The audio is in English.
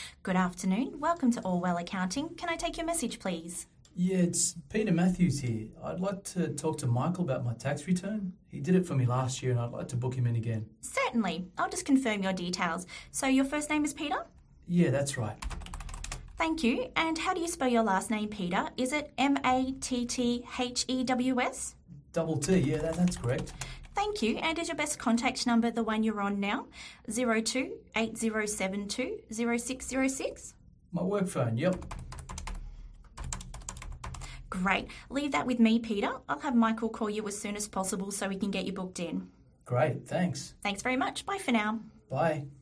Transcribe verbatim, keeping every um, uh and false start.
Good afternoon. Welcome to Allwell Accounting. Can I take your message, please? Yeah, it's Peter Matthews here. I'd like to talk to Michael about my tax return. He did it for me last year and I'd like to book him in again. Certainly. I'll just confirm your details. So your first name is Peter? Yeah, that's right. Thank you. And how do you spell your last name, Peter? Is it M A T T H E W S? Double T, yeah, that, that's correct. Thank you. And is your best contact number the one you're on now? zero two eight zero seven two zero six zero six? My work phone, yep. Great. Leave that with me, Peter. I'll have Michael call you as soon as possible so we can get you booked in. Great, thanks. Thanks very much. Bye for now. Bye.